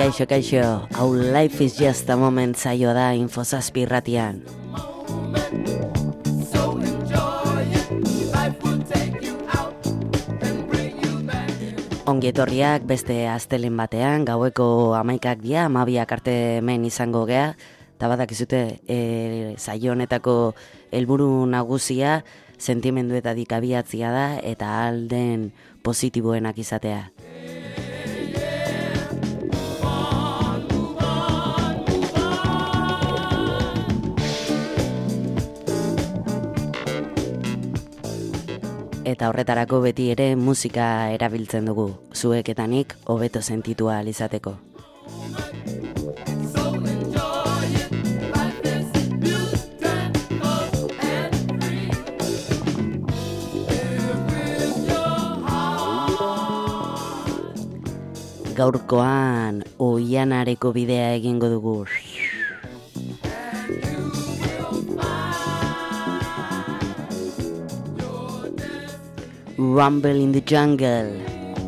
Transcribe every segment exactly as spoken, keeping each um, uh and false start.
Kaixo, kaixo, hau Life is Just a Moment zaio da Infozazpi irratian. Ongietorriak beste astelin batean, gaueko hamaikak dia, hamabiak arte hemen izango gea, eta badakizute e, zaio honetako helburu nagusia sentimenduetatik abiatzia da eta alden positiboenak izatea. Eta horretarako beti ere musika erabiltzen dugu, zuek eta nik hobeto sentitu ahal izateko. Gaurkoan Oianareko bidea egingo dugu. Rumble in the Jungle.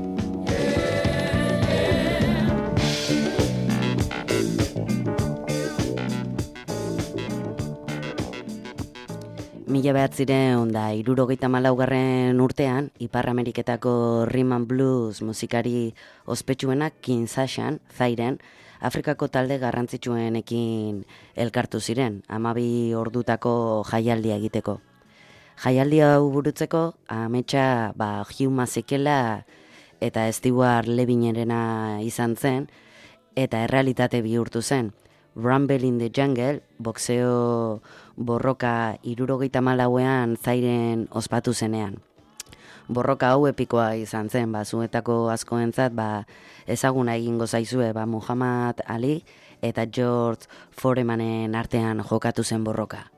Mila behatzireun da hirurogeita hamalaugarren urtean, Ipar Ameriketako Rhythm and Blues musikari ospetsuenak Kinshasaan, Zairen, Afrikako talde garrantzitsuenekin elkartu ziren, hamabi ordutako jaialdia egiteko. Jaialdia hau burutzeko, ametsa ba, Hugh Masekela eta Stewart Levinerena izan zen, eta errealitate bihurtu zen. Rumble in the Jungle, boxeo borroka hirurogeita hamalauean Zairen ospatu zenean. Borroka hau epikoa izan zen, ba, zuetako askoentzat ba, ezaguna egingo zaizue ba, Muhammad Ali eta George Foremanen artean jokatu zen borroka.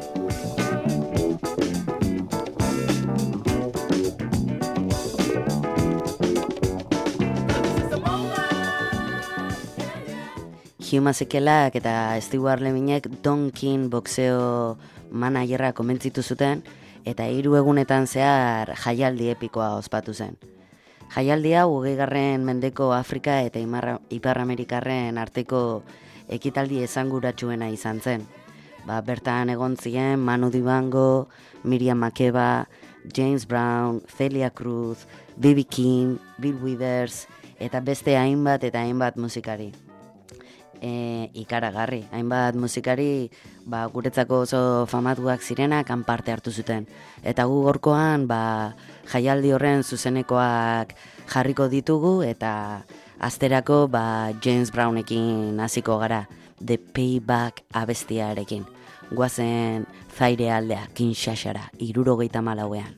Hugh Masekelak eta Stewart Levinek Don King boxeo managerra komentzitu zuten eta hiru egunetan zehar jaialdi epikoa ospatu zen. Jaialdia hogeigarren mendeko Afrika eta Ipar Amerikarren arteko ekitaldi esanguratsuena izan zen. Ba, bertan egon ziren Manu Dibango, Miriam Makeba, James Brown, Celia Cruz, B B King, Bill Withers eta beste hainbat eta hainbat musikari. E, ikaragarri, hainbat musikari ba, guretzako oso famatuak zirenak han parte hartu zuten. Eta gu gorkoan ba, jaialdi horren zuzenekoak jarriko ditugu eta asterako ba, James Brownekin hasiko gara, The Payback abestiarekin. Guazen Zaire aldea, Kinshasara, hirurogeita hamalauean.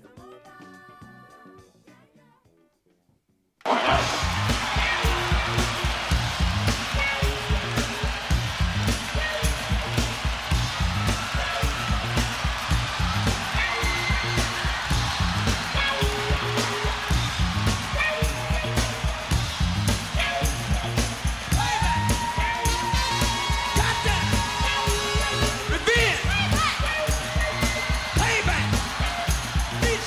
Beach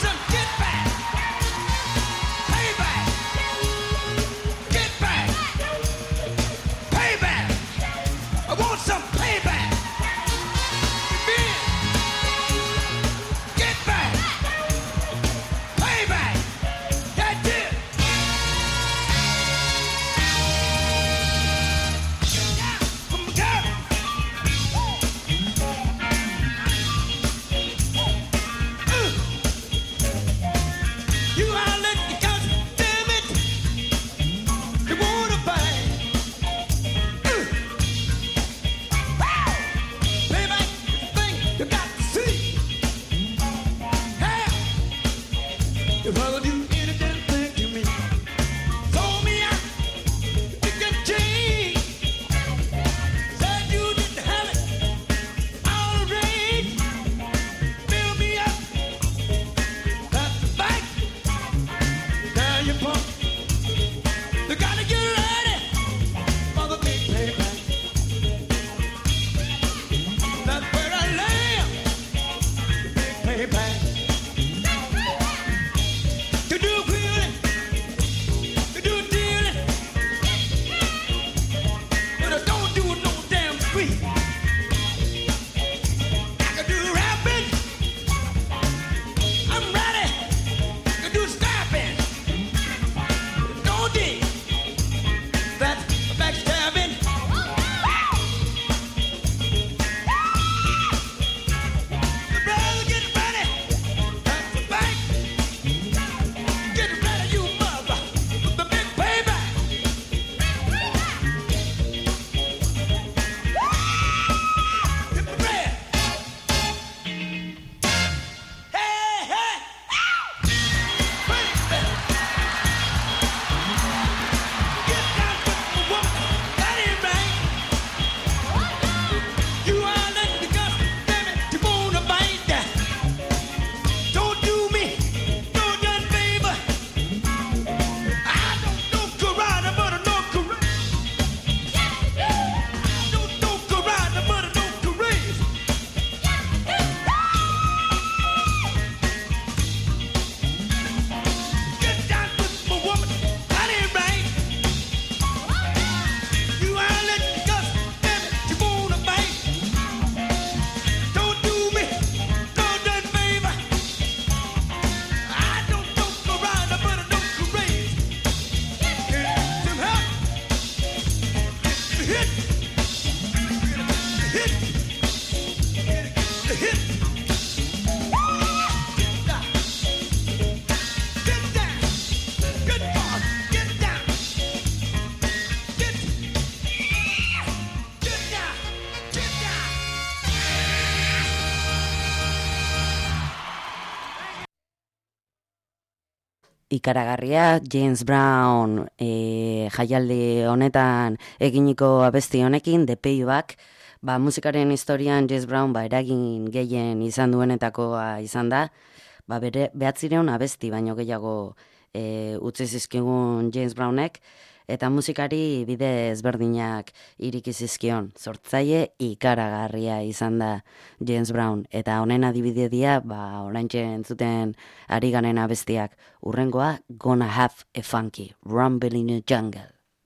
ikaragarria, James Brown e, jaialdi honetan eginiko abesti honekin, The Payback, ba, musikaren historian James Brown ba, eragin gehien izan duenetakoa izan da, ba, bere behatzireun abesti baino gehiago e, utzi zizkigun James Brownek, eta musikari bide ezberdinak iriki zizkion. Sortzaile ikaragarria izan da James Brown. Eta honen adibidedia, ba, oraintxe entzuten ari garen abestiak. Urrengoa, Gonna Have a Funky, Rumble in the Jungle.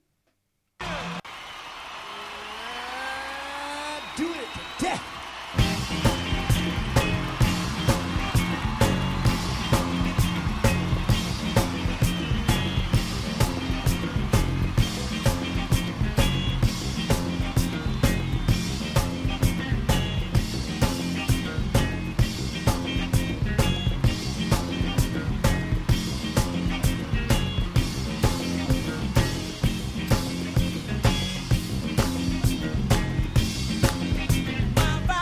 Do it to death. My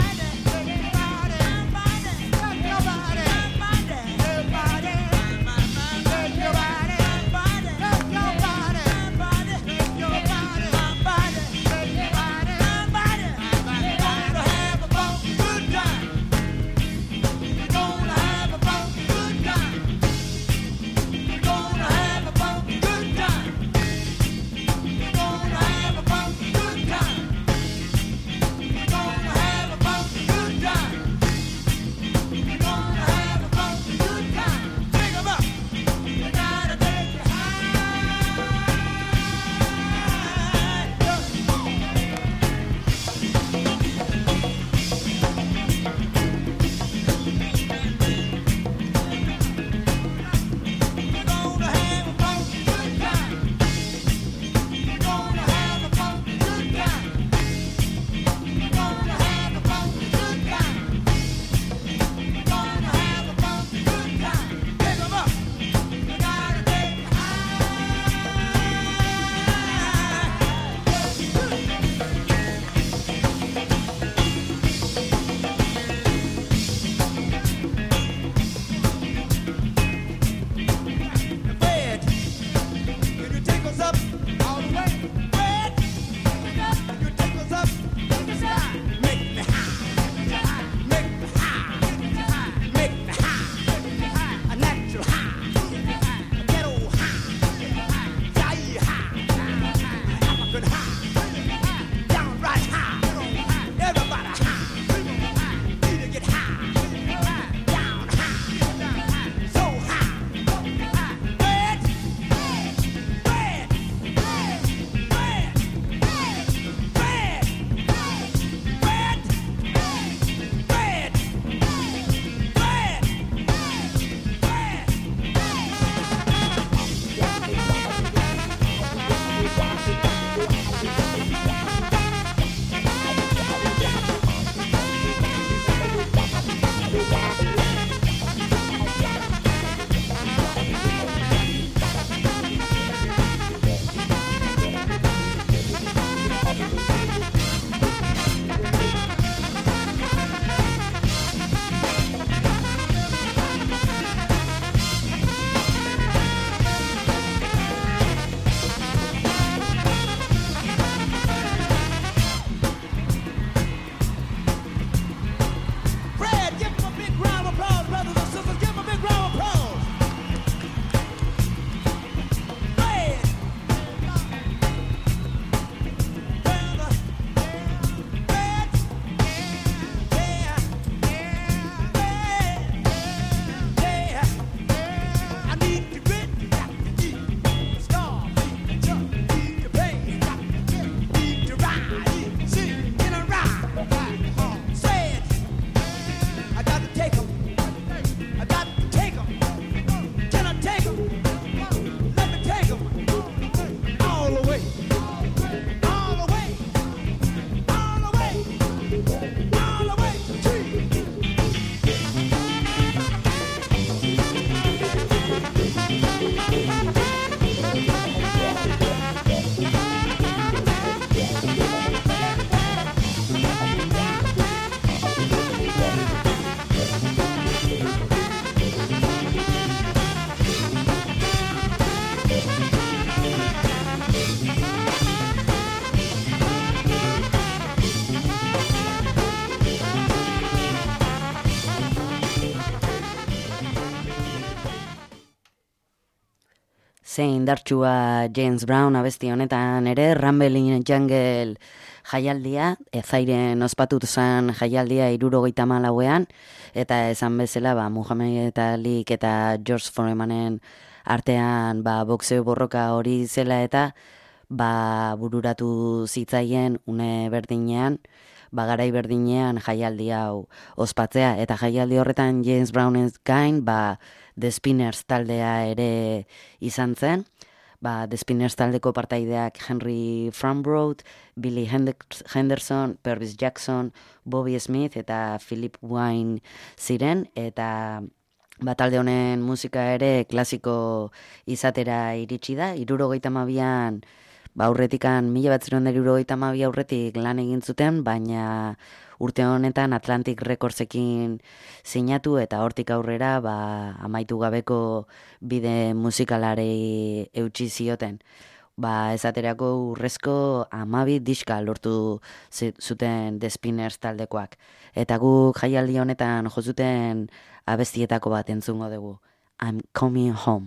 Zein indartsua James Brown abesti honetan ere, Rumble in Jungle jaialdia, ezairen ospatutu zen jaialdia hirurogeita hamalauean, eta esan bezala, ba, Muhammad Alik eta George Foremanen artean ba, boxeo borroka hori zela eta ba, bururatu zitzaien une berdinean, ba, garai berdinean jaialdi hau ospatzea, eta jaialdi horretan James Brownez gain, ba, The Spinners taldea ere izan zen, ba, The Spinners taldeko partaideak Henry Frambrough, Billy Henderson, Purvis Jackson, Bobby Smith eta Philip Wine ziren, eta ba, talde honen musika ere klasiko izatera iritsi da, hirurogeita hamabian, ba, aurretikan, mila batziron da hirurogeita hamabi aurretik lan egin zuten, baina urte honetan Atlantic Recordsekin sinatu eta hortik aurrera ba, amaitu gabeko bide musikalari eutsi zioten. Ba, esaterako urrezko hamabi diska lortu zuten The Spinners taldekoak. Eta guk jaialdi honetan jozuten abestietako bat entzungo dugu. I'm coming home.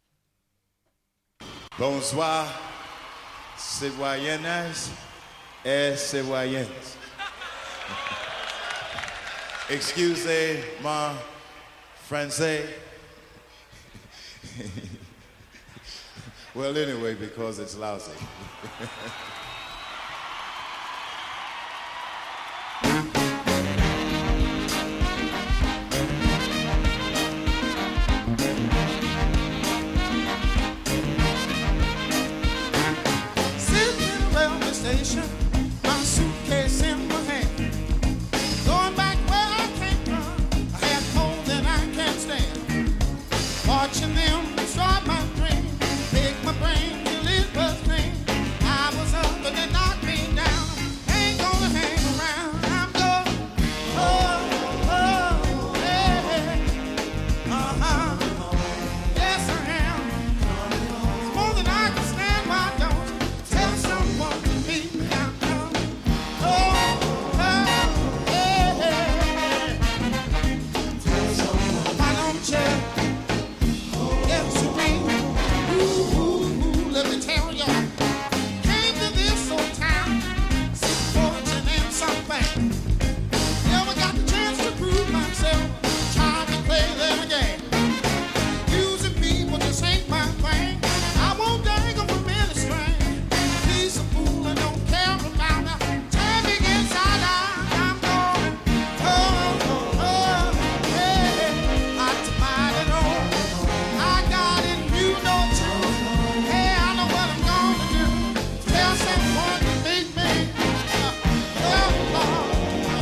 Bonsoir, citoyennes et citoyens. Excusez-moi, français. Well, anyway, because it's lousy. Sitting in a railway station, my suitcase in my hand. Going back where I came from, I had more than I can stand. Watching them start my dream, make my brain till it was green. I was up but they knocked me down. Ain't gonna hang around. I'm going, oh, oh, hey, uh-huh. Yes, I am. It's more than I can stand. Why don't you tell someone to meet me downtown? Oh, oh, hey, hey. Tell someone. Why don't you? Let me tell you, came to this old town, seek fortune and something. Never got the chance to prove myself, tried to play them again. Using people just ain't my thing. I won't dangle from any string. He's a fool and don't care about me. Turning inside out, I'm going, oh, oh, oh, hey, I might know. I got it, you know too. Hey, I know what I'm gonna do. Tell someone to meet me. Uh, oh, Lord.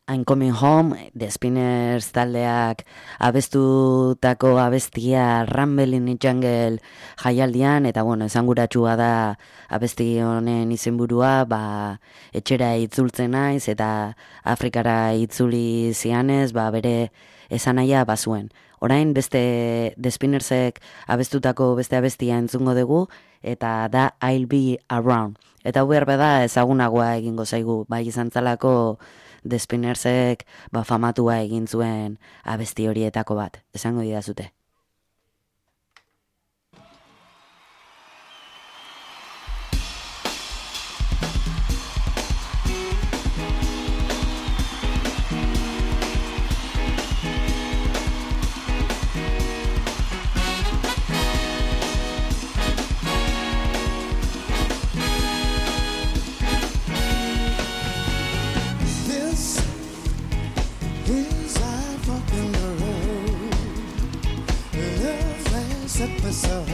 I'm Coming Home, The Spinners taldeak abestutako abestia Rumble in the Jungle jaialdian, eta bueno, esanguratsua da abesti honen izenburua, ba, etxera itzultzen naiz, eta Afrikara itzuli zianez, ba, bere esanahia bazuen. Orain beste The Spinnersek abestutako beste abestia entzungo dugu, eta da I'll Be Around. Eta hau behar da ezagunagoa egingo zaigu, bai izan zalako The Spinnersek ba, famatua egin zuen abesti horietako bat. Esango didazute. Episode.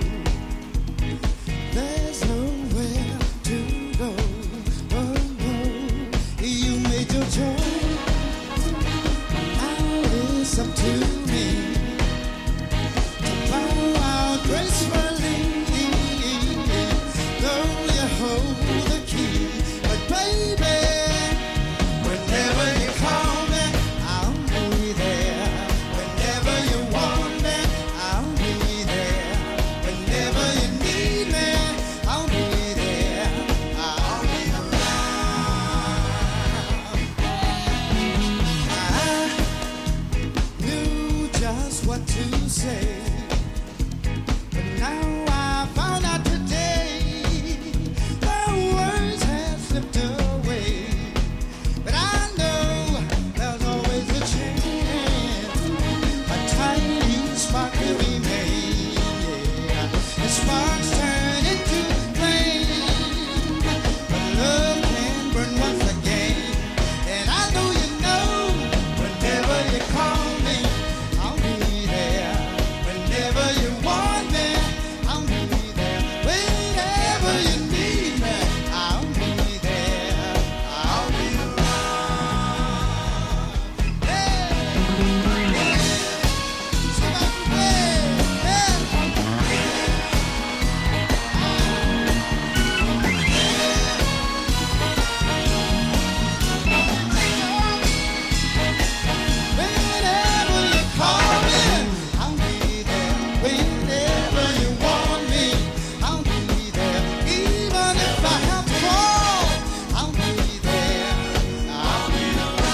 There's nowhere to go. Oh no, you made your choice. Now it's up to me to bow out gracefully. Though you hold the key, but baby, whenever you call me, I'll be there. Whenever you want me, I'll be there. Whenever you need me, I'll be there. I'll be around. I knew just what to say, but now I found out today the words have slipped away. But I know there's always a chance, a tiny spark will remain. Yeah. The sparks turn into flame, but love can burn once again. And I know you know, whenever you call me, I'll be there. Whenever you want me, I'll be there. Whenever you need me, I'll be there. I'll be around. Yeah. Yeah. Somebody play. Yeah. Whenever you call me, I'll be there. Whenever you want me, I'll be there. Even if I have to fall, I'll be there. I'll be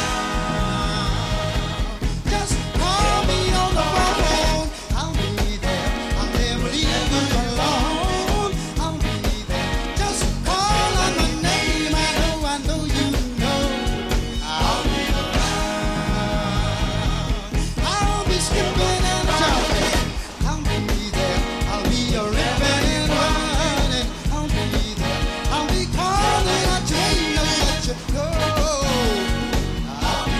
around. Just call me on the phone. I'll be there. I'll never leave you alone. I'll be there. Just call on my name. I know, I know you know. I'll be around. I'll be skipping and jumping. I'll be there. I'll be a ripping and running. I'll be there. I'll be calling out your name, don't let you go. I'll be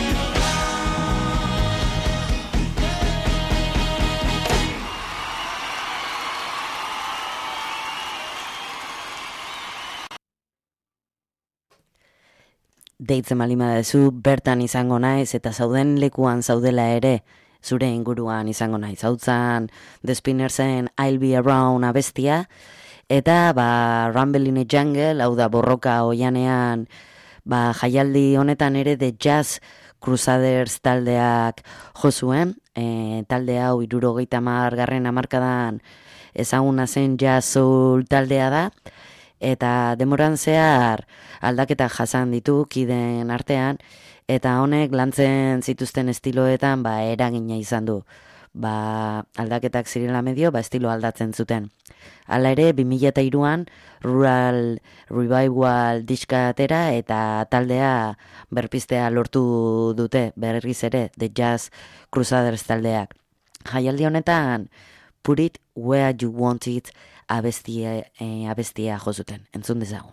Deitzen balima dezu, bertan izango naiz, eta zauden lekuan zaudela ere, zure inguruan izango naiz. Hautzan The Spinnersen I'll Be Around abestia, eta ba, Rumble in the Jungle, hau da borroka oianean, ba, jaialdi honetan ere The Jazz Crusaders taldeak jo zuen, e, talde hau hirurogeita hamar garren hamarkadan ezaguna zen jazz soul taldea da, eta demoran zehar aldaketak jasan ditu kideen artean, eta honek lantzen zituzten estiloetan ba, eragina izan du. Ba, aldaketak zirela medio, ba, estilo aldatzen zuten. Hala ere, bi mila hiruan Rural Revival diska atera eta taldea berpiztea lortu dute berriz ere The Jazz Crusaders taldeak. Jaialdi honetan Put It Where You Want It abestia, eh, abestia jo zuten. Entzun dezagun.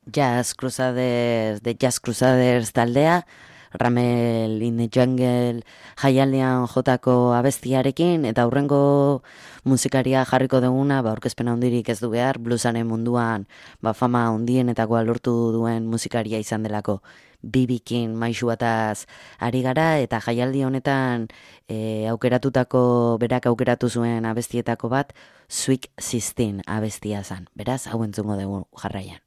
Jazz Crusaders, The Jazz Crusaders taldea, Ramel in the Jungle jaialdian jotako abestiarekin, eta aurrengo musikaria jarriko duguna, ba, aurkezpena handirik ez du behar, bluesaren munduan ba, fama handienetakoa lortu duen musikaria izan delako. B B King maisu bataz ari gara, eta jaialdi honetan e, aukeratutako, berak aukeratu zuen abestietako bat, Sweet sixteen abestia zan. Beraz, hau entzungo dugu jarraian.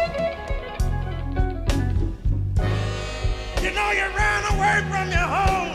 You know you ran away from your home.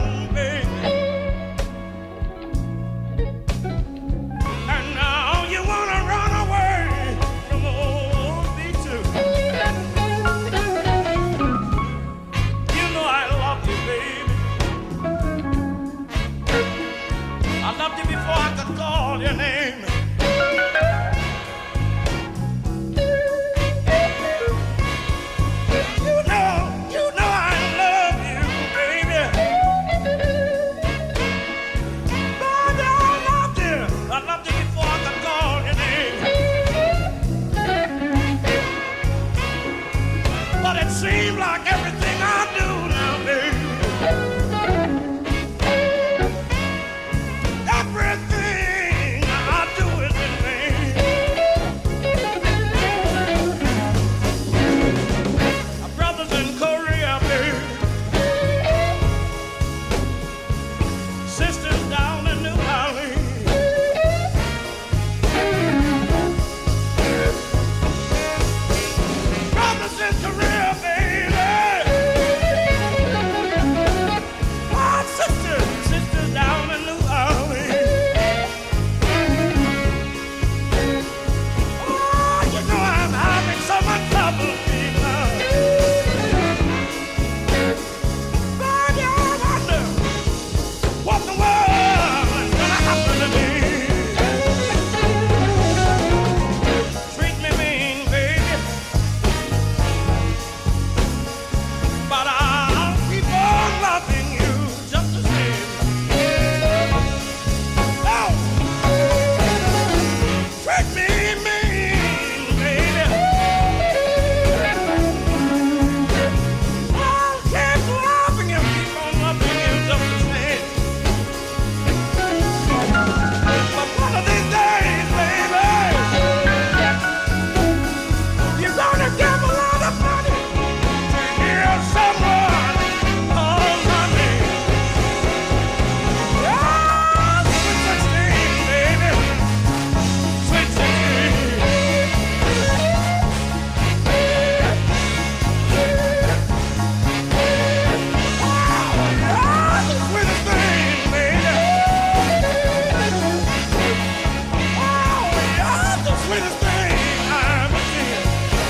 sweetest thing I ever seen.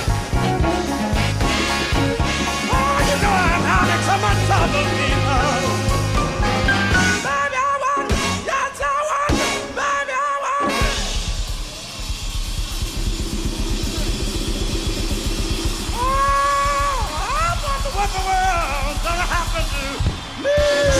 Oh, you know I'm having so much trouble, me love. Baby, I want you. Yes, I want you. Baby, I want you. Oh, I wonder what the world's gonna happen to me.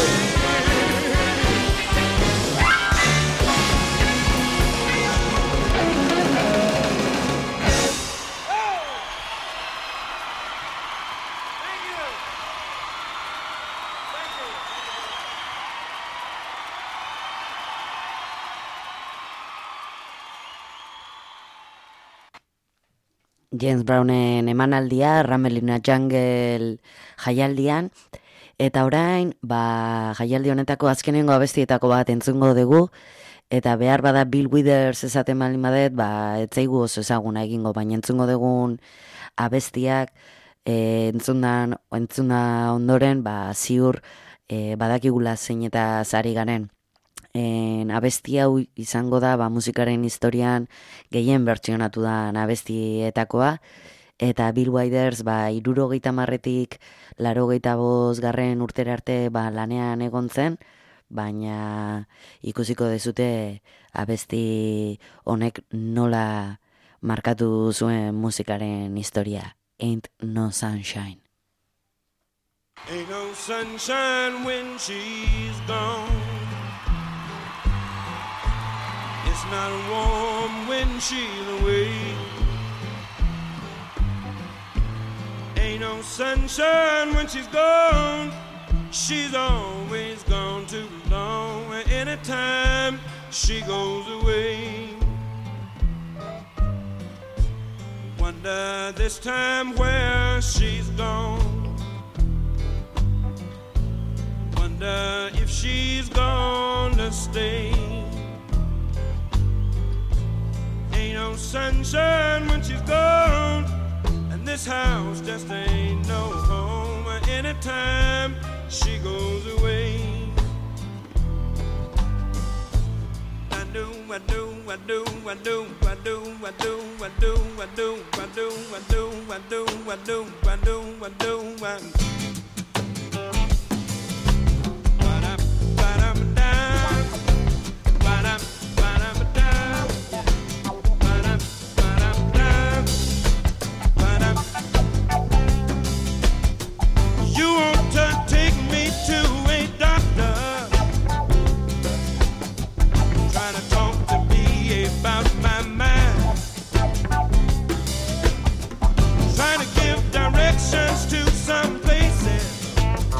James Brownen emanaldia, Ramelina Jungle jaialdian, eta orain, ba, jaialdi honetako azkenengo abestietako bat entzungo dugu, eta behar bada Bill Withers esaten baldin badet, ba, etzaigu oso ezaguna egingo, baina entzungo dugun abestiak, e, entzundan, entzuna ondoren, ba, ziur, e, badakigula zein eta zari garen. En, abesti hau izango da ba, musikaren historian gehien bertsionatu da abestietakoa, eta Bill Withers ba, hirurogeita hamarretik laurogeita bost garren urtera arte ba, lanean egon zen, baina ikusiko dezute abesti honek nola markatu zuen musikaren historia. Ain't no sunshine. Ain't no sunshine when she's gone. It's not warm when she's away. Ain't no sunshine when she's gone. She's always gone too long. Anytime she goes away, wonder this time where she's gone. Wonder if she's gonna stay. Ain't no sunshine when she's gone, and this house just ain't no home. Anytime she goes away, I do, I do, I do, I do, I do, I do, I do, I do, I do, I do, I do, I do, I do, I do, I do. You want to take me to a doctor, trying to talk to me about my mind, trying to give directions to some places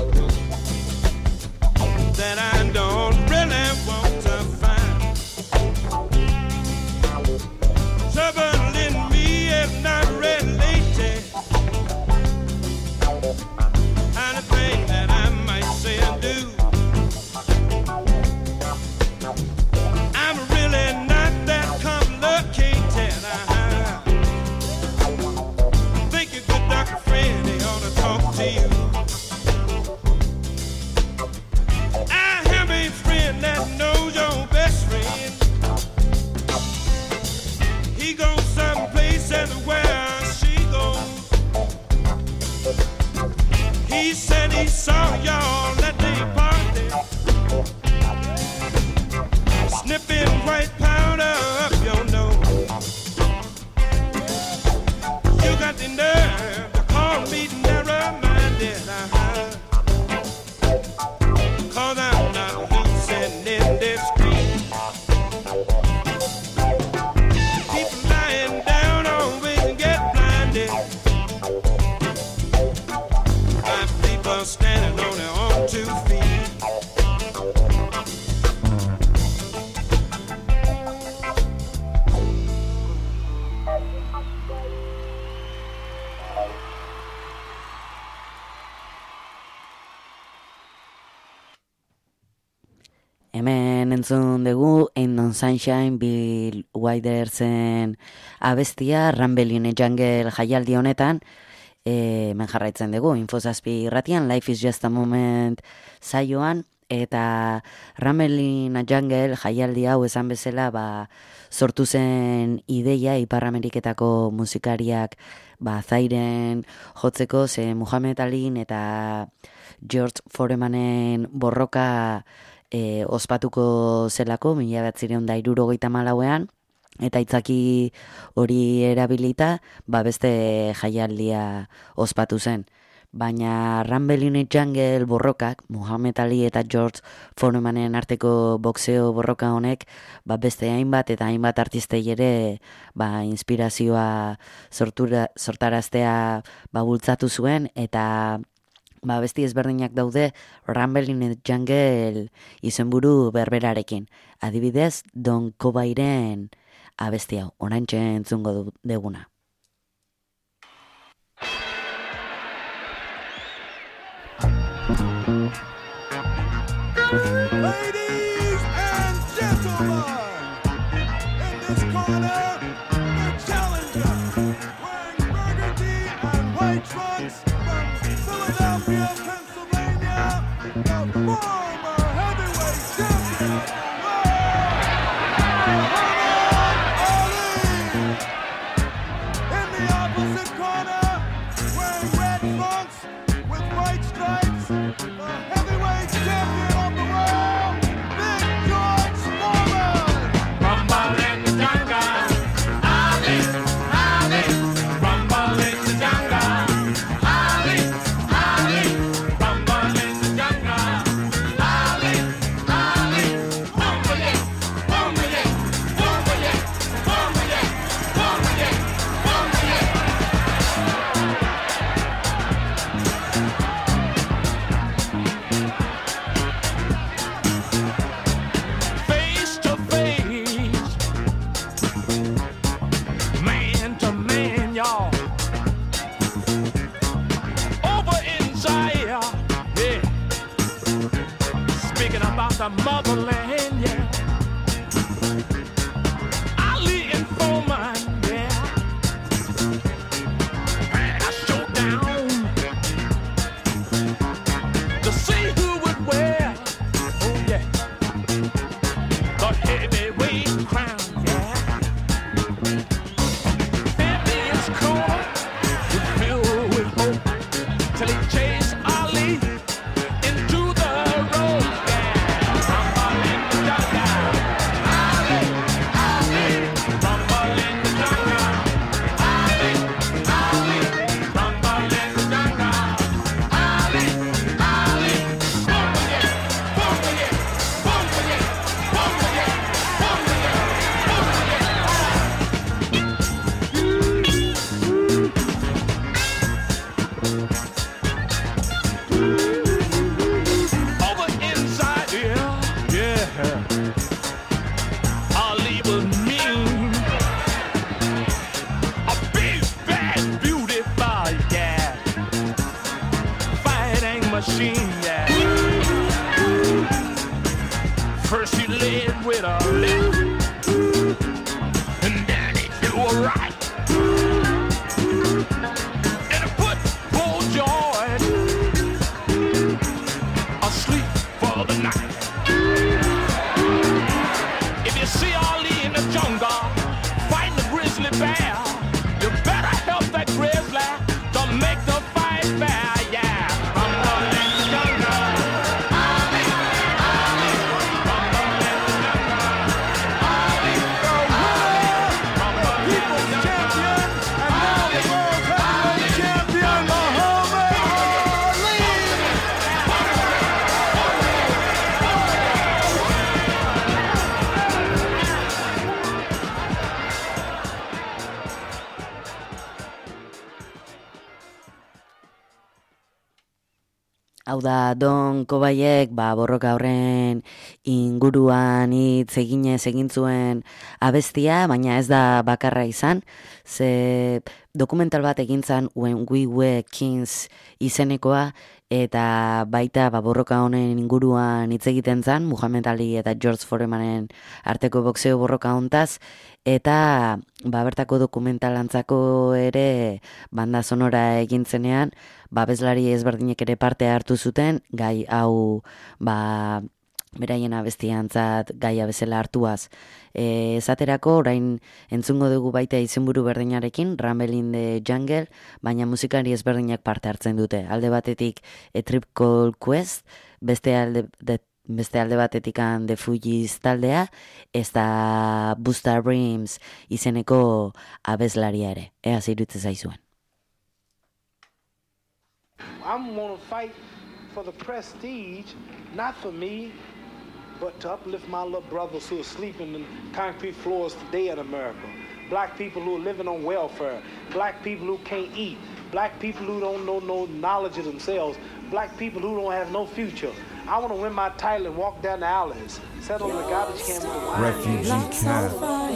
that I don't really want to find. Trouble in me is not related, kind of thing that I might say and do. I'm really not that complicated. I think a good doctor friend, they ought to talk to you. I have a friend that knows your best friend. He goes someplace and where she goes. He said he saw y'all at the party, snipping white powder up your nose. You got the nerve to call me narrow-minded, uh-huh. Cause I'm not losing in this street. People lying down always get blinded. Five people standing on their own two feet. Hemen entzun dugu Ain't No Sunshine, Bill Widersen abestia Ramelina Jungle jaialdi honetan. E, hemen jarraitzen dugu Info zazpi irratian, Life is Just a Moment saioan, Eta Ramblin' in a Jungle jaialdi hau esan bezala ba, sortu zen ideia Ipar Ameriketako musikariak ba, zairen jotzeko, ze Muhammad Alin eta George Foremanen borroka e, ospatuko zelako, mila bederatziehun eta hirurogeita hamalauean, eta itzaki hori erabilita ba, beste jaialdia ospatu zen. Baina Ramblin' in a Jungle borrokak, Muhammad Ali eta George Foremanen arteko boxeo borroka honek, ba beste hainbat eta hainbat artistei ere ba, inspirazioa sortura, sortaraztea ba, bultzatu zuen, eta ba, besti ezberdinak daude Ramblin' in a Jungle izenburu berberarekin. Adibidez, Don Cobairen abesti hau, oraintxe entzungo duguna. Ladies and gentlemen, in this corner, the challenger, wearing burgundy and white trunks from Philadelphia, Pennsylvania, the former heavyweight champion, Muhammad Ali. In the opposite corner, wearing red trunks with white stripes, the heavyweight champion of the world, Big George Foreman. Rumble in the jungle, Ali, Ali. Rumble in the jungle, Ali, Ali. Rumble in the jungle, Ali, Ali. Rumble it, rumble it, rumble it, rumble it, rumble it, rumble it. Face to face, man to man, y'all. Over inside, yeah. Speaking about the motherland, yeah. Ali and Foreman, yeah. Had a showdown to see who would wear, oh yeah, the heavyweight crown, yeah. Fabian's corner was filled with hope till he chased Ali into the road, yeah. Rumble in the jungle, Ali, Ali. Rumble in the jungle, Ali, Ali. Rumble in the jungle, Ali, Ali. Rumble it, rumble it, rumble it, rumble it, rumble over inside here, yeah. Ali was mean, a big bad beautiful, yeah. Fighting machine, yeah. First he led with a left, and then he do a right, and he put poor George asleep for the night. If you see Ali in the jungle fighting the grizzly bear, you better help that grizzly to make the fight fair, yeah. Rumble in the jungle, Ali, Ali. Rumble in the jungle, Ali, The winner, rumble in the people's jungle. champion, and now the world heavyweight champion, Muhammad Ali. Hau da, Don Cobaiek ba, borroka horren inguruan hitz eginez egin zuen abestia, baina ez da bakarra izan, ze dokumental bat egin zan When We Were Kings izenekoa, eta baita ba, borroka honen inguruan hitz egiten zan, Muhammad Ali eta George Foremanen arteko boxeo borroka hontaz, eta ba, bertako dokumentalantzako ere banda sonora egin zenean, ba, bezlari ezberdinek ere parte hartu zuten, gai hau ba, beraien abestiantzat gaia bezala hartuaz. E, esaterako, orain entzungo dugu baita izenburu berdinarekin, Rumble in the Jungle, baina musikari ezberdinak parte hartzen dute. Alde batetik A Tribe Called Quest, beste alde, de, beste alde batetikan The Fugees taldea, ez da Busta Rhymes izeneko abeslaria ere. Ea zirutze zaizuen. I'm gonna fight for the prestige, not for me, but to uplift my little brothers who are sleeping in concrete floors today in America. Black people who are living on welfare. Black people who can't eat. Black people who don't know no knowledge of themselves. Black people who don't have no future. I want to win my title and walk down the alleys. Set on the garbage can with the wine. Refugee camp.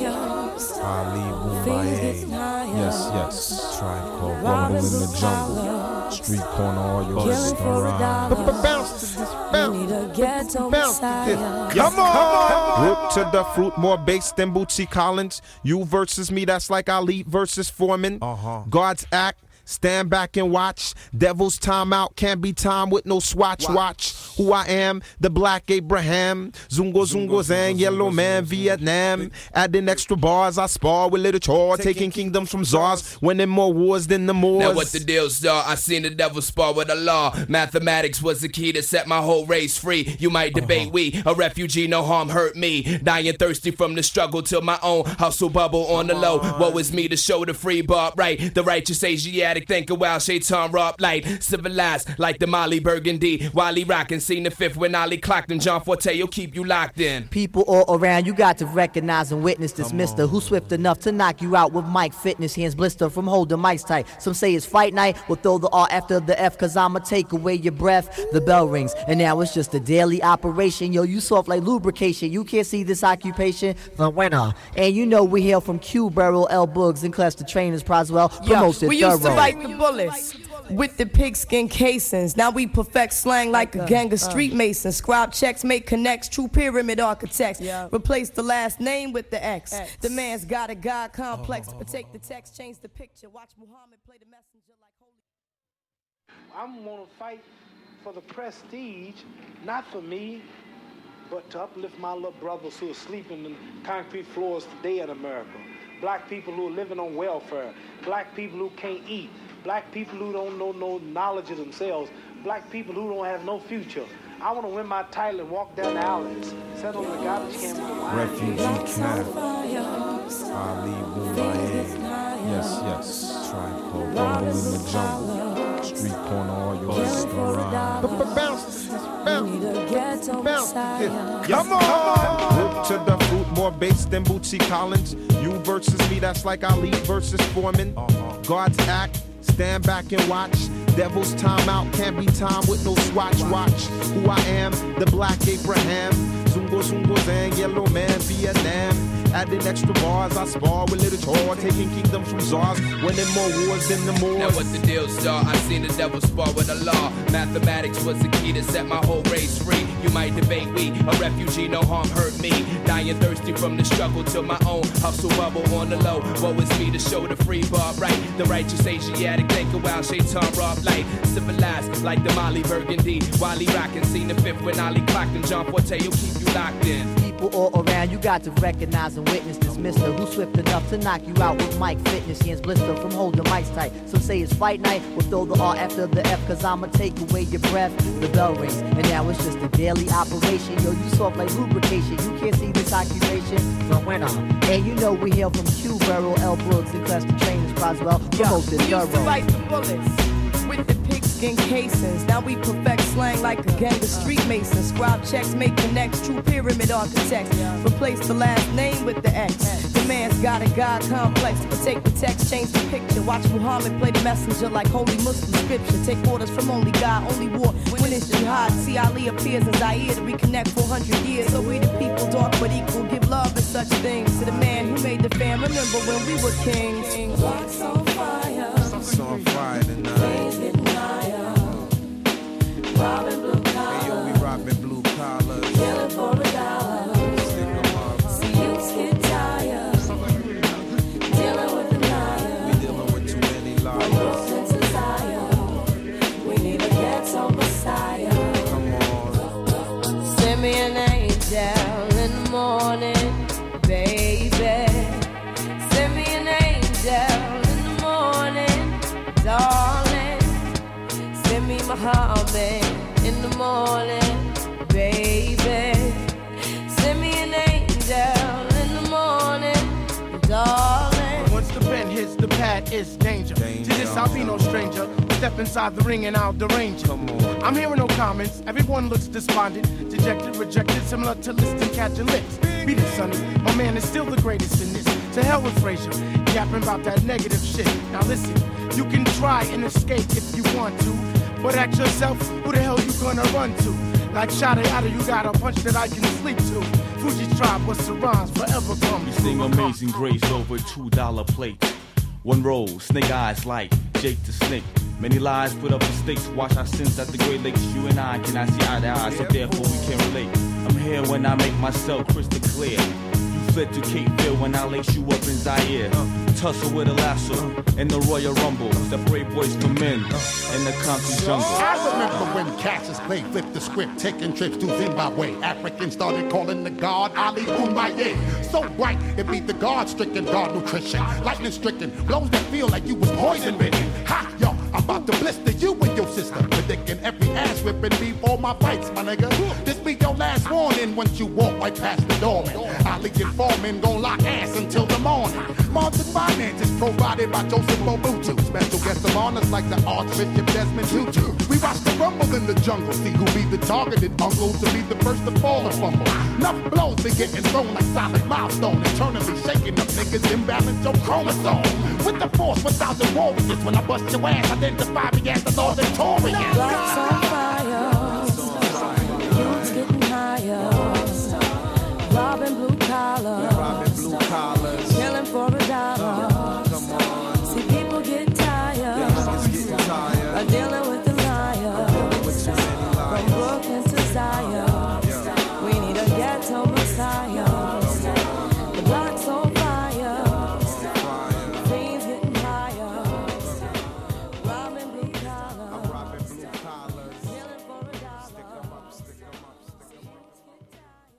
Ali Boombaye. Yes, yes. Tribe called Rumble in the Jungle. Street corner, all your restaurant. Bounce to this, bounce, bounce to this. Come on! Root to the fruit, more bass than Bootsy Collins. You versus me, that's like Ali versus Foreman. Uh-huh. God's act. Stand back and watch. Devil's time out. Can't be time with no swatch. Watch who I am. The Black Abraham. Zungo Zungo Zang. Yellow Man. Vietnam. Adding extra bars. I spar with literature. Taking kingdoms from czars. Winning more wars than the Moors. Now what the deal, star? I seen the devil spar with the law. Mathematics was the key to set my whole race free. You might debate uh-huh. we. A refugee, no harm hurt me. Dying thirsty from the struggle till my own hustle bubble on the low. Woe is me to show the free bar right. The righteous Asiatic thinker while Shaitan rock light. Civilized like the Molly Burgundy. Wiley rockin', seen the fifth when Ali clocked and John Forte will keep you locked in. People all around, you got to recognize and witness this mister who's swift enough to knock you out with mic fitness. Hands blister from holding mics tight. Some say it's fight night. We'll throw the R after the F cause I'ma take away your breath. The bell rings and now it's just a daily operation. Yo, you soft like lubrication. You can't see this occupation. The winner. And you know we hail from Q, Burrell, L. Boogs, and Cluster Trainers, Proswell. Promoted we thorough. used to bite the bullets with the pigskin casings. Now we perfect slang like a gang of street masons. Scribe checks, make connects, true pyramid architects. Replace the last name with the X. The man's got a God complex. But take the text, change the picture. Watch Muhammad play the messenger like holy. I'm gonna fight for the prestige, not for me, but to uplift my little brothers who are sleeping in concrete floors today in America. Black people who are living on welfare. Black people who can't eat. Black people who don't know no knowledge of themselves. Black people who don't have no future. I want to win my title and walk down the alleys. Set on the garbage can with the wine. Refugee camp. Ali Boombaye. Yes, yes. Tribe called Rumble in the Jungle. Street corner, all your restaurant. Bounce to this, bounce, bounce to this. Come on! Root to the fruit, more bass than Bootsy Collins. You versus me, that's like Ali versus Foreman. Uh-huh. God's act. Stand back and watch. Devil's time out. Can't be time with no swatch. Watch who I am. The Black Abraham. Zungo Zungo Zang. Yellow Man. Vietnam. Adding extra bars. I spar with literature. Taking kingdoms from czars. Winning more wars than the Moors. Now what the deal, star? I seen the devil spar with the law. Mathematics was the key to set my whole race free. You might debate we. A refugee, no harm hurt me. Dying thirsty from the struggle till my own hustle bubble on the low. Woe is me to show the free bar right. The righteous Asiatic thinker while Shaitan rock light. Civilized like the Molly Burgundy. Wiley rockin', seen the fifth when Ali clocked and John Forte will keep you locked in. People all around, you got to recognize and witness this mister who's swift enough to knock you out with mic fitness. Hands blister from holding mics tight. Some say it's fight night. We'll throw the R after the F cause I'ma take away your breath. The bell rings and now it's just a daily operation. Yo, you soft like lubrication. You can't see this occupation. The winner. And you know we hail from Q, Burrell, L. Brooks, and Cluster Trainers, Proswell. Promoted we used to thorough. bite the bullets with the pigskin casings. Now we perfect slang like a gang of street masons. Scribe checks, make connects, true pyramid architects. Replace the last name with the X. The man's got a God complex. But take the text, change the picture. Watch Muhammad play the messenger like holy Muslim scripture. Take orders from only God, only war. When it's jihad, see Ali appears in Zaire to reconnect four hundred years. So we the people, dark but equal, give love and such things to the man who made the fam. Remember when we were kings. Rocks on fire. It's on fire tonight. getting higher. Robbing blue collars. Hey yo, we robbing blue collars. Killing for a dollar. Stick 'em up. See, youths get tired. Dealing with the liar. We dealing with too many liars. Broken desire. We need a ghetto messiah. Come on. Send me an angel in the morning, baby. Send me an angel in the morning, darling. Send me Muhammad in the morning, baby. Send me an angel in the morning, darling. Once the pen hits the pad, it's danger. Danger. To this, I'll be no stranger. Step inside the ring and I'll derange it. Come on. I'm hearing no comments. Everyone looks despondent, dejected, rejected, similar to listing catching lips. Beat it, sonny. My man is still the greatest in this. To hell with Frazier, yapping about that negative shit. Now listen, you can try and escape if you want to, but ask yourself, who the hell you gonna run to? Like Shada Yada, you got a punch that I can sleep to. Fuji's tribe, what's the rhymes forever come. You sing Amazing Grace over two dollar plates. One roll, snake eyes like Jake the Snake. Many lies put up for stakes. Watch our sins at the Great Lakes. You and I cannot see eye to eye, so therefore we can't relate. I'm here when I make myself crystal clear. You fled to Cape Fear when I lace you up in Zaire. Tussle with a lasso in the Royal Rumble. Separate boys from men in the Compton jungle. I remember when Cassius Clay flipped the script, taking trips to Zimbabwe. Africans started calling the god Ali Umaye. So bright, it beat the god-stricken god nutrition. Lightning-stricken, blows that feel like you was poison-ridden. Ha, yo, I'm about to blister you and your sister. Predicting every ass whipping before my fights, my nigga. This be your last warning once you walk right past the doorman. Ali and Foreman gon' lock ass until the morning. Martin Finances provided by Joseph Mobutu. Special guests of honors like the Archbishop Desmond Tutu. We watch the rumble in the jungle, see who be the targeted uncle to be the first to fall and fumble. Enough blows been getting thrown like solid milestone, eternally shaking up niggas, imbalance your chromosome. With the force, one thousand warriors. When I bust your ass, identify me as the Lord Victorian. Lights on fire. Youths getting higher. Robbing blue collars. Robbing blue collars. Killing for a dollar. Come on. See, people get tired. Niggas getting tired. Are dealing with the liar. With too many From liars. Brooklyn to Zion. We need a ghetto messiah. The block's on fire. Things getting higher. Robbing blue collars. Robbing blue collars. Killing for a dollar. Stick 'em up, stick 'em up, stick 'em up.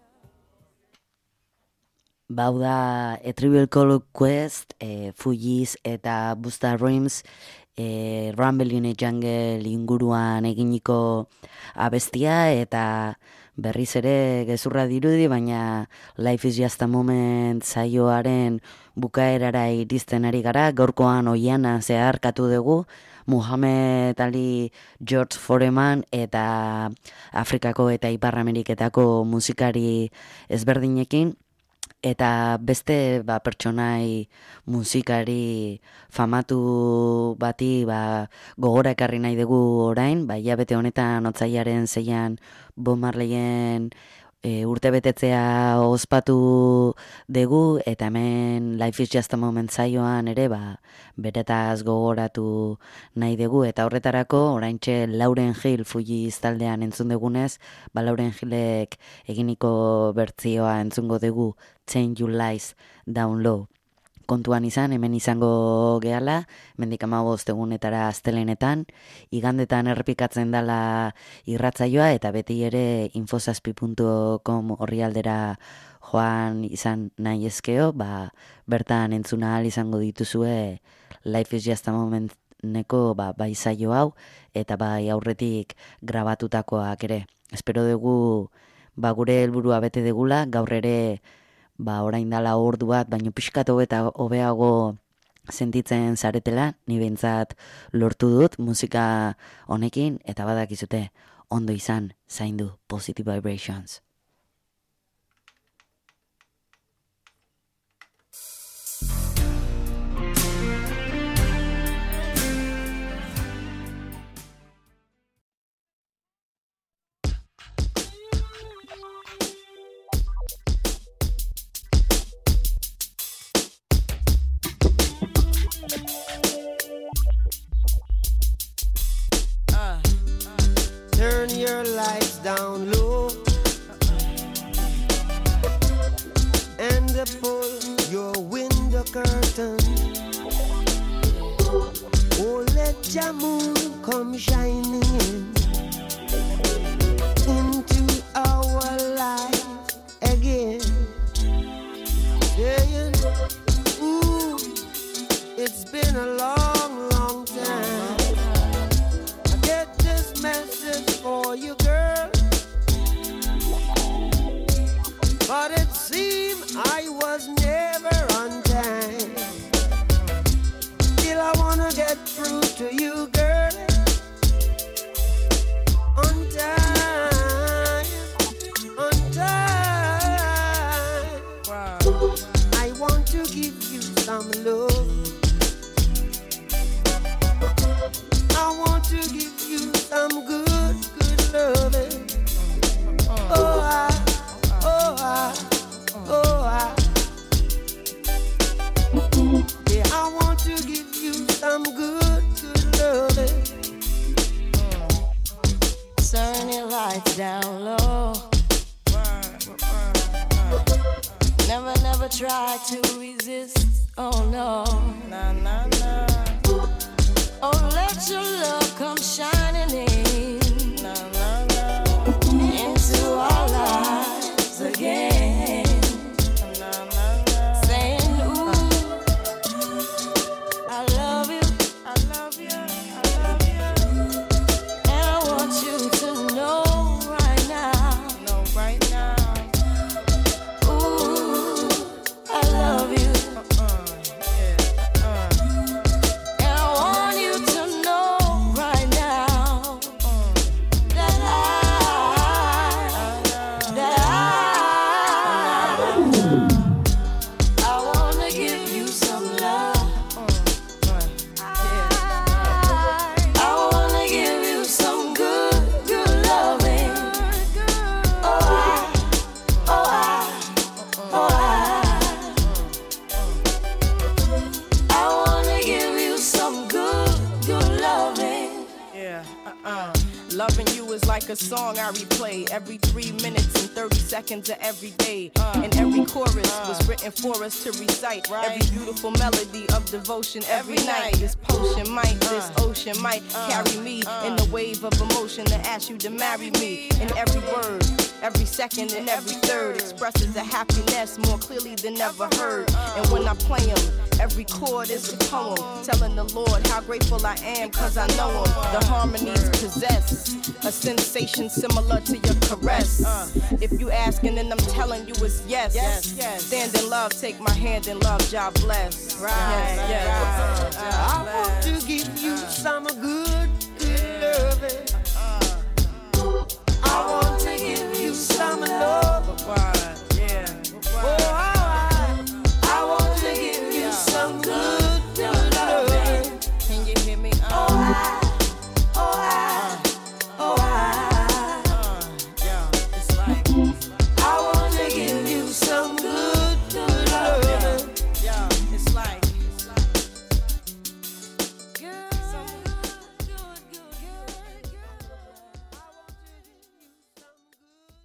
Bau da A Trivial Called Quest, e, Fugees eta Busta Rhymes, e, Rumble in a Jungle inguruan eginiko abestia, eta berriz ere gezurra dirudi, baina Life is Just a Moment saioaren bukaerara iristen ari gara. Gaurkoan oiana zeharkatu dugu, Muhammad Ali, George Foreman eta Afrikako eta Ipar Ameriketako musikari ezberdinekin. Eta beste ba, pertsonai musikari famatu bati ba, gogora ekarri nahi dugu orain, ba, hilabete honetan otsailaren zeian Bob Marleyen e, urte betetzea ospatu dugu, eta hemen Life is Just a Moment zaioan ere ba, beretaz gogoratu nahi dugu, eta horretarako oraintxe Lauryn Hill Fugees taldean entzun dugunez, ba, Lauryn Hillek eginiko bertzioa entzungo dugu, Change Your Lies Down Low. Kontuan izan, hemen izango gehala, mendik hamabost egunetara astelenetan, igandetan errepikatzen dala irratzaioa, eta beti ere infosazpi puntu com horri aldera joan izan nahi ezkeo, ba, bertan entzuna ahal izango dituzue Life is Just a Moment neko ba, bai zaio hau, eta bai aurretik grabatutakoak ere. Espero dugu ba, gure helburua bete degula, gaur ere ba, orain dala ordu bat, baino pixkat eta hobeago sentitzen zaretela, ni behintzat lortu dut musika honekin, eta badakizute ondo izan, zaindu Positive Vibrations. Jah moon come shining in into our life again, saying, ooh, it's been a long, long time. I get this message for you, girl, but it seemed I was never on time. Still I wanna get through to you, girl, on time, on time. Wow. I want to give you some love. I want to give you some good, good loving. Oh, I, oh, I, oh, I. Yeah, I want to give you some good, good loving. Turn your lights down low. Never, never try to resist. Oh no. Nah, nah, nah. Oh, let your love come shining in. Nah, nah, nah. Into our lives again. Nah, nah, nah. Saying, ooh, I love you. I love you. I love you. And I want you to know right now. Know right now. Ooh, I love you. Uh-uh. Yeah. Uh-uh. And I want you to know right now uh, that I, that I, I wanna give you some love. I wanna give you some good, good loving. Oh, I, oh, I, oh, I. I wanna give you some good, good loving. Yeah, uh-uh. Loving you is like a song I replay every three minutes and thirty seconds of every day. Uh, and every chorus uh, was written for us to recite. Right. Every beautiful melody of devotion every, every night. This potion might, uh, this ocean might uh, carry me uh, in the wave of emotion to ask you to marry me. And every word, every second and every third expresses a happiness more clearly than ever heard. And when I play them, every chord is a poem telling the Lord how grateful I am cause I know him. The harmonies possess a sensation similar to your caress. Uh, if you ask and then I'm telling you it's yes. Yes, yes. Stand in love, take my hand in love, God bless. Right, yes, yes. Right. Uh, I want to give you some good, good loving. I want to give you some love. Yeah. Oh, I, I want to give you some good, good loving. Can you hear me? Uh, oh, I, oh, I, oh, I. Uh, yeah, it's like, I want to give you some good, good loving. Yeah, it's like, it's like, good, some good, good, good, good, good. I want to give you some good, good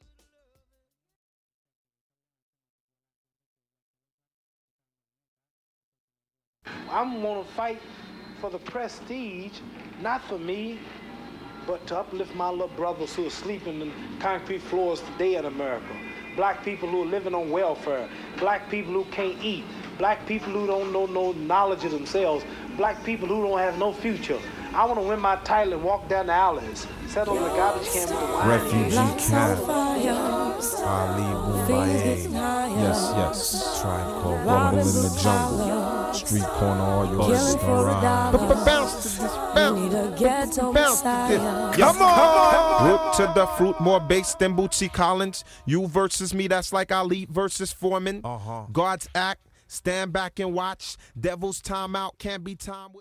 loving. I'm gonna fight for the prestige, not for me, but to uplift my little brothers who are sleeping in concrete floors today in America. Black people who are living on welfare. Black people who can't eat. Black people who don't know no knowledge of themselves. Black people who don't have no future. I want to win my title and walk down the alleys, settle in the garbage can with the wine. Refugee camp. Ali Boumbaye. Yes, yes. Tribe called Rumble in the Jungle. Street corner, all your buses around. Bounce to this, bounce. Bounce to this. Come on! Root to the fruit, more bass than Bootsy Collins. You versus me, that's like Ali versus Foreman. Uh-huh. God's act, stand back and watch. Devil's time out, can't be time with.